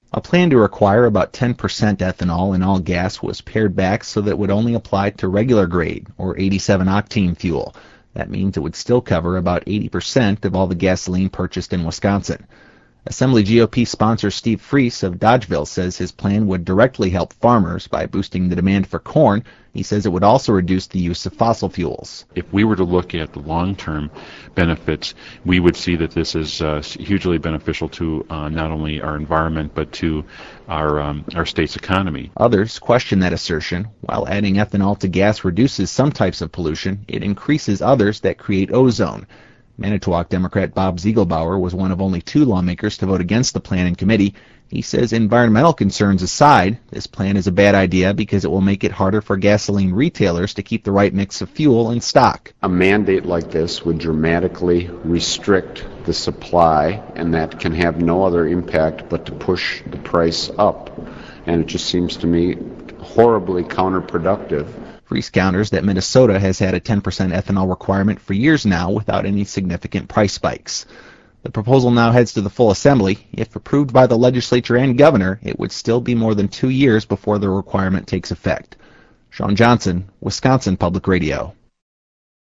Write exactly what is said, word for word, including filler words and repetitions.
A plan to require about ten percent ethanol in all gas was pared back so that it would only apply to regular grade, or eighty-seven octane fuel. That means it would still cover about eighty percent of all the gasoline purchased in Wisconsin. Assembly G O P sponsor Steve Freese of Dodgeville says his plan would directly help farmers by boosting the demand for corn. He says it would also reduce the use of fossil fuels. If we were to look at the long-term benefits, we would see that this is uh, hugely beneficial to uh, not only our environment but to our um, our state's economy. Others question that assertion. While adding ethanol to gas reduces some types of pollution, it increases others that create ozone. Manitowoc Democrat Bob Ziegelbauer was one of only two lawmakers to vote against the plan in committee. He says environmental concerns aside, this plan is a bad idea because it will make it harder for gasoline retailers to keep the right mix of fuel in stock. A mandate like this would dramatically restrict the supply, and that can have no other impact but to push the price up. And it just seems to me horribly counterproductive. Freese counters that Minnesota has had a ten percent ethanol requirement for years now without any significant price spikes. The proposal now heads to the full assembly. If approved by the legislature and governor, it would still be more than two years before the requirement takes effect. Sean Johnson, Wisconsin Public Radio.